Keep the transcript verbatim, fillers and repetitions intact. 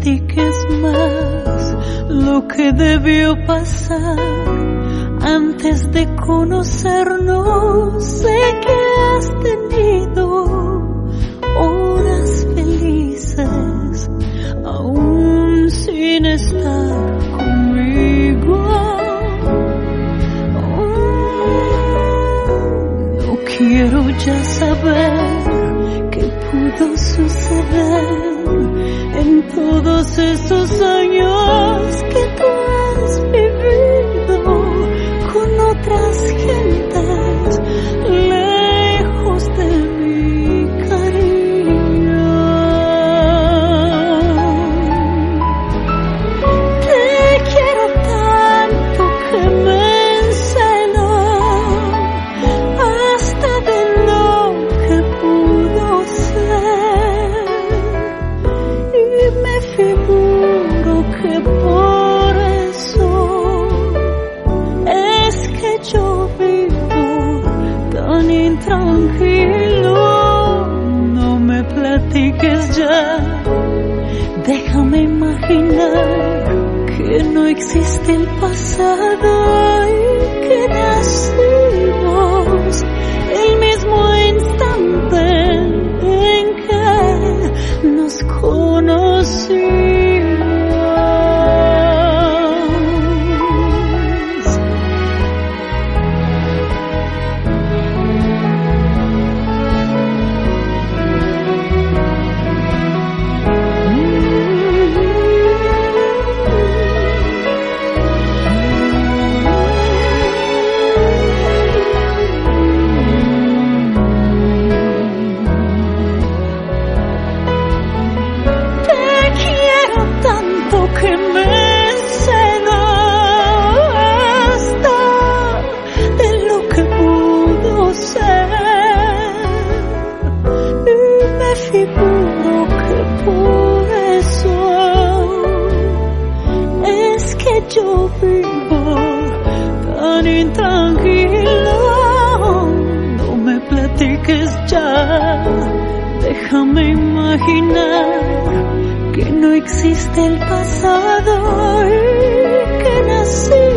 platiques más lo que debió pasar antes de conocernos. Sé que has tenido horas felices aún sin estar conmigo. No quiero ya saber qué pudo suceder en todos esos años que tú has vivido con otras gentes lejos de mi cariño. Te quiero tanto que me encelo hasta de lo que pudo ser, y me figuro que por eso es que yo vivo tan intranquilo. No me platiques ya, déjame imaginar que no existe el pasado y que nacimos el mismo instante en que nos conocimos. Que me cedo hasta de lo que pudo ser, y me figuro que por eso es que yo vivo tan intranquilo. No me platiques ya, déjame imaginar que no existe el pasado y que nací